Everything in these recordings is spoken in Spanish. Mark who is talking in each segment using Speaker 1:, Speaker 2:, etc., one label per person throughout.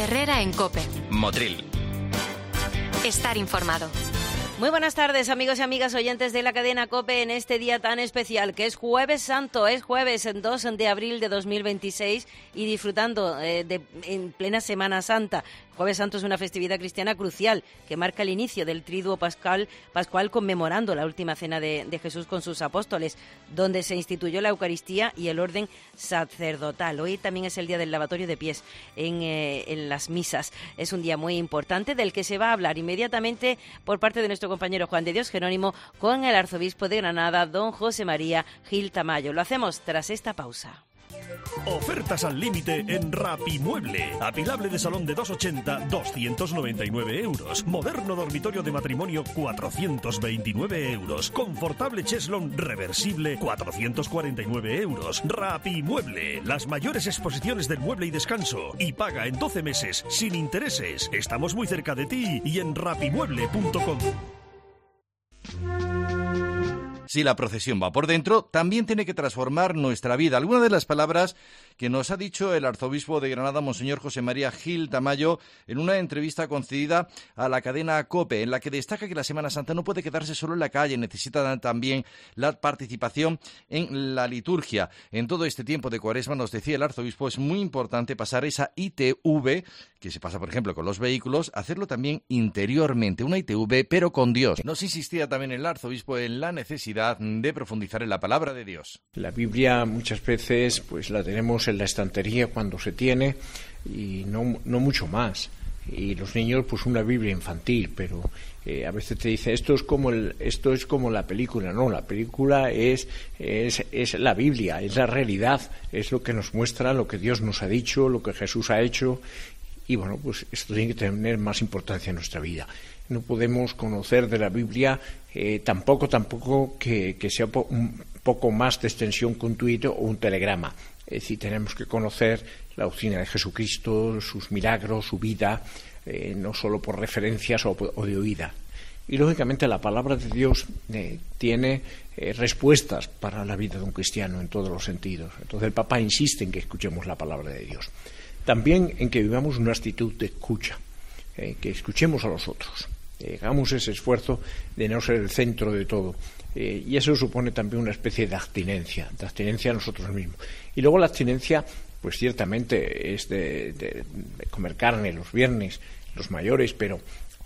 Speaker 1: Herrera en COPE.
Speaker 2: Motril.
Speaker 1: Estar informado.
Speaker 3: Muy buenas tardes, amigos y amigas oyentes de la cadena COPE, en este día tan especial que es Jueves Santo. Es jueves 2 de abril de 2026 y disfrutando en plena Semana Santa. Jueves Santo es una festividad cristiana crucial que marca el inicio del Triduo Pascual conmemorando la última cena de Jesús con sus apóstoles, donde se instituyó la Eucaristía y el orden sacerdotal. Hoy también es el día del lavatorio de pies en las misas. Es un día muy importante del que se va a hablar inmediatamente por parte de nuestro compañero Juan de Dios Jerónimo con el arzobispo de Granada, don José María Gil Tamayo. Lo hacemos tras esta pausa.
Speaker 4: Ofertas al límite en Rapimueble. Apilable de salón de 2,80, 299 euros. Moderno dormitorio de matrimonio, 429 euros. Confortable cheslón reversible, 449 euros. Rapimueble. Las mayores exposiciones del mueble y descanso. Y paga en 12 meses, sin intereses. Estamos muy cerca de ti y en rapimueble.com.
Speaker 5: Si la procesión va por dentro, también tiene que transformar nuestra vida. Algunas de las palabras que nos ha dicho el arzobispo de Granada, Monseñor José María Gil Tamayo, en una entrevista concedida a la cadena COPE, en la que destaca que la Semana Santa no puede quedarse solo en la calle, necesita también la participación en la liturgia. En todo este tiempo de Cuaresma, nos decía el arzobispo, es muy importante pasar esa ITV, que se pasa, por ejemplo, con los vehículos, hacerlo también interiormente, una ITV, pero con Dios. Nos insistía también el arzobispo en la necesidad de profundizar en la palabra de Dios.
Speaker 6: La Biblia muchas veces pues la tenemos en la estantería cuando se tiene y no mucho más. Y los niños pues una Biblia infantil, pero a veces te dice esto es como la película. No, la película es la Biblia, es la realidad, es lo que nos muestra, lo que Dios nos ha dicho, lo que Jesús ha hecho. Y bueno, pues esto tiene que tener más importancia en nuestra vida. No podemos conocer de la Biblia tampoco que sea un poco más de extensión que un tuit o un telegrama. Es decir, tenemos que conocer la doctrina de Jesucristo, sus milagros, su vida, no solo por referencias o de oída. Y lógicamente la palabra de Dios tiene respuestas para la vida de un cristiano en todos los sentidos. Entonces el Papa insiste en que escuchemos la palabra de Dios. También en que vivamos una actitud de escucha, que escuchemos a los otros, hagamos ese esfuerzo de no ser el centro de todo. Y eso supone también una especie de abstinencia a nosotros mismos. Y luego la abstinencia, pues ciertamente es de comer carne los viernes, los mayores, pero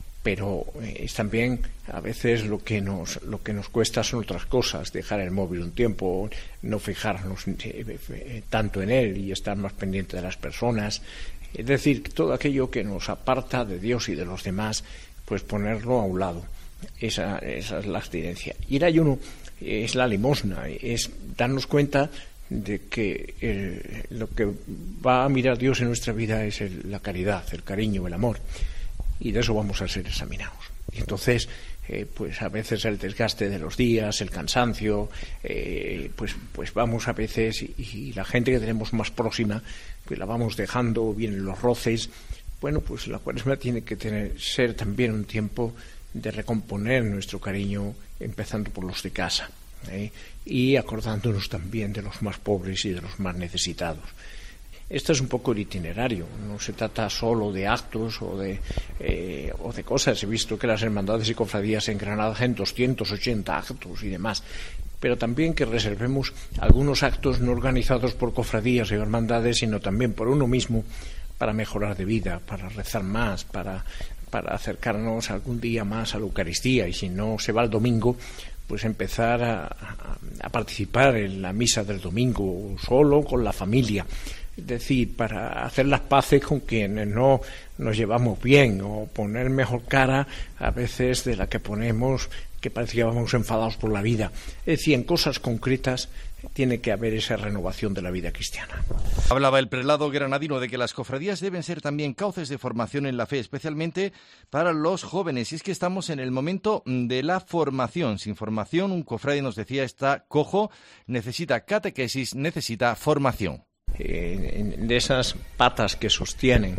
Speaker 6: es también a veces lo que nos cuesta son otras cosas, dejar el móvil un tiempo, no fijarnos tanto en él y estar más pendiente de las personas. Es decir, todo aquello que nos aparta de Dios y de los demás, pues ponerlo a un lado. Esa es la abstinencia. Y el ayuno es la limosna, es darnos cuenta de que lo que va a mirar Dios en nuestra vida es la caridad, el cariño, el amor. Y de eso vamos a ser examinados. Y entonces, pues a veces el desgaste de los días, el cansancio, pues vamos a veces, y la gente que tenemos más próxima, pues la vamos dejando, vienen los roces. Bueno, pues la Cuaresma tiene que ser también un tiempo de recomponer nuestro cariño, empezando por los de casa, y acordándonos también de los más pobres y de los más necesitados. Esto es un poco el itinerario, no se trata solo de actos o de cosas. He visto que las hermandades y cofradías en Granada hacen 280 actos y demás, pero también que reservemos algunos actos no organizados por cofradías y hermandades, sino también por uno mismo, para mejorar de vida, para rezar más, para acercarnos algún día más a la Eucaristía, y si no se va el domingo, pues empezar a participar en la misa del domingo, solo con la familia. Es decir, para hacer las paces con quienes no nos llevamos bien, o poner mejor cara a veces de la que ponemos, que parece que vamos enfadados por la vida. Es decir, en cosas concretas tiene que haber esa renovación de la vida cristiana.
Speaker 5: Hablaba el prelado granadino de que las cofradías deben ser también cauces de formación en la fe, especialmente para los jóvenes. Y es que estamos en el momento de la formación. Sin formación, un cofrade nos decía, está cojo, necesita catequesis, necesita formación.
Speaker 6: De esas patas que sostienen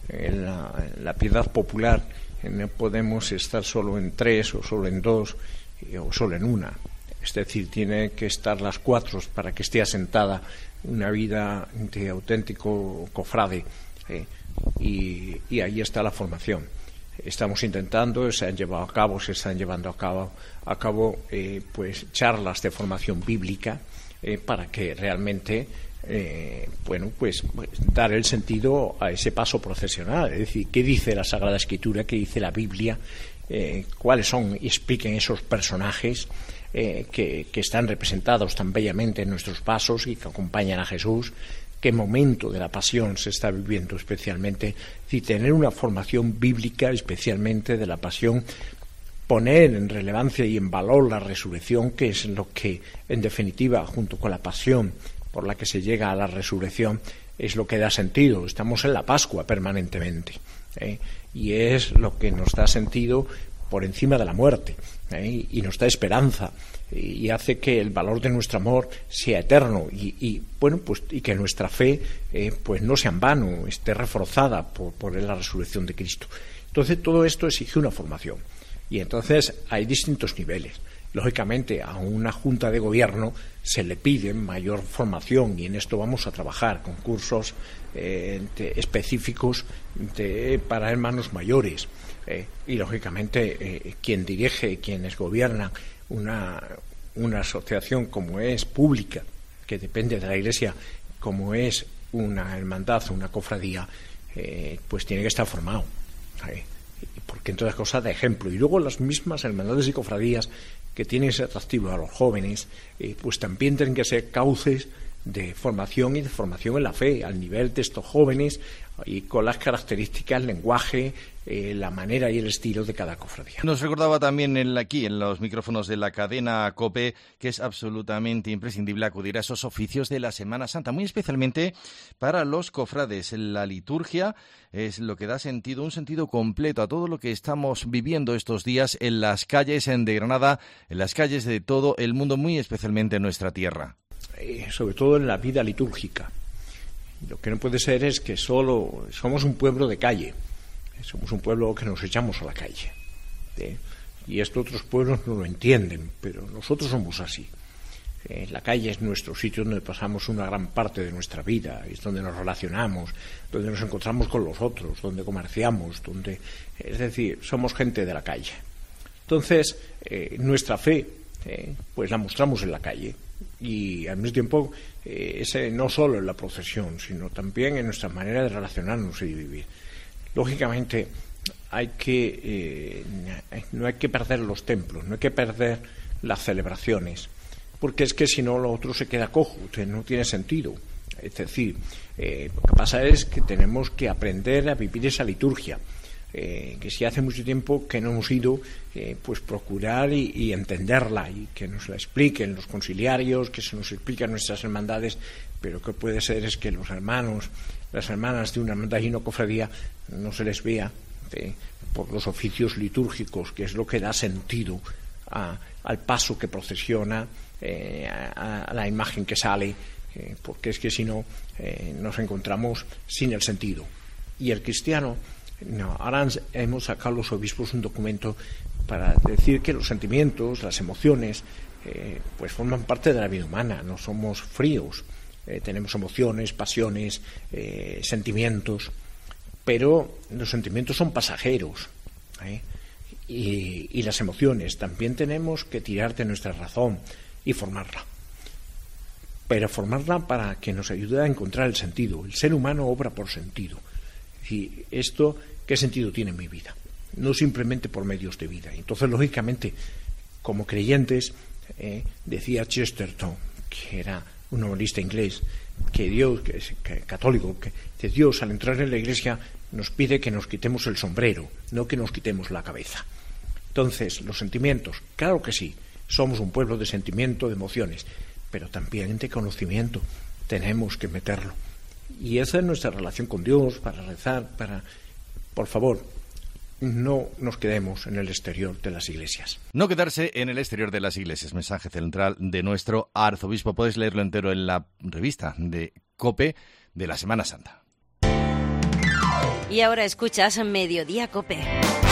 Speaker 6: la piedad popular, no podemos estar solo en 3 o solo en 2 o solo en una. Es decir, tiene que estar las 4 para que esté asentada una vida de auténtico cofrade. Y ahí está la formación. Estamos intentando, se están llevando a cabo pues charlas de formación bíblica para que realmente pues dar el sentido a ese paso procesional, es decir, qué dice la Sagrada Escritura, qué dice la Biblia, cuáles son, y expliquen esos personajes que están representados tan bellamente en nuestros pasos y que acompañan a Jesús, qué momento de la pasión se está viviendo especialmente, y tener una formación bíblica especialmente de la pasión, poner en relevancia y en valor la resurrección, que es lo que, en definitiva, junto con la pasión por la que se llega a la resurrección, es lo que da sentido. Estamos en la Pascua permanentemente, y es lo que nos da sentido por encima de la muerte, y nos da esperanza y hace que el valor de nuestro amor sea eterno y que nuestra fe pues no sea en vano, esté reforzada por la resurrección de Cristo. Entonces todo esto exige una formación, y entonces hay distintos niveles. Lógicamente a una junta de gobierno se le pide mayor formación, y en esto vamos a trabajar con cursos específicos para hermanos mayores, y lógicamente quien dirige, quienes gobiernan una asociación como es pública, que depende de la Iglesia, como es una hermandad o una cofradía, pues tiene que estar formado, porque entre otras cosas da ejemplo. Y luego las mismas hermandades y cofradías que tienen ese atractivo a los jóvenes, pues también tienen que ser cauces de formación y de formación en la fe, al nivel de estos jóvenes y con las características, el lenguaje, la manera y el estilo de cada cofradía.
Speaker 5: Nos recordaba también aquí en los micrófonos de la cadena COPE que es absolutamente imprescindible acudir a esos oficios de la Semana Santa, muy especialmente para los cofrades. La liturgia es lo que da sentido, un sentido completo a todo lo que estamos viviendo estos días en las calles de Granada, en las calles de todo el mundo, muy especialmente en nuestra tierra.
Speaker 6: Sobre todo en la vida litúrgica. Lo que no puede ser es que solo somos un pueblo de calle, somos un pueblo que nos echamos a la calle, y esto otros pueblos no lo entienden, pero nosotros somos así. La calle es nuestro sitio donde pasamos una gran parte de nuestra vida, es donde nos relacionamos, donde nos encontramos con los otros, donde comerciamos, es decir, somos gente de la calle. Entonces, nuestra fe pues la mostramos en la calle, y al mismo tiempo no solo en la procesión, sino también en nuestra manera de relacionarnos y de vivir. Lógicamente no hay que perder los templos, no hay que perder las celebraciones, porque es que si no lo otro se queda cojo, no tiene sentido. Es decir, lo que pasa es que tenemos que aprender a vivir esa liturgia, que si hace mucho tiempo que no hemos ido, pues procurar y entenderla, y que nos la expliquen los conciliarios, que se nos expliquen nuestras hermandades, pero que puede ser es que los hermanos, las hermanas de una hermandad y una cofradía no se les vea por los oficios litúrgicos, que es lo que da sentido al paso que procesiona, a la imagen que sale, porque es que si no nos encontramos sin el sentido. Y el cristiano, ahora hemos sacado los obispos un documento para decir que los sentimientos, las emociones, pues forman parte de la vida humana, no somos fríos, tenemos emociones, pasiones, sentimientos, pero los sentimientos son pasajeros, y las emociones también tenemos que tirar de nuestra razón y formarla, pero formarla para que nos ayude a encontrar el sentido. El ser humano obra por sentido. Y esto, ¿qué sentido tiene en mi vida? No simplemente por medios de vida. Entonces, lógicamente, como creyentes, decía Chesterton, que era un novelista inglés, que Dios, católico, que Dios al entrar en la Iglesia nos pide que nos quitemos el sombrero, no que nos quitemos la cabeza. Entonces, los sentimientos, claro que sí, somos un pueblo de sentimiento, de emociones, pero también de conocimiento, tenemos que meterlo. Y esa es nuestra relación con Dios, para rezar, por favor, no nos quedemos en el exterior de las iglesias.
Speaker 5: No quedarse en el exterior de las iglesias, mensaje central de nuestro arzobispo. Podéis leerlo entero en la revista de COPE de la Semana Santa.
Speaker 3: Y ahora escuchas Mediodía COPE.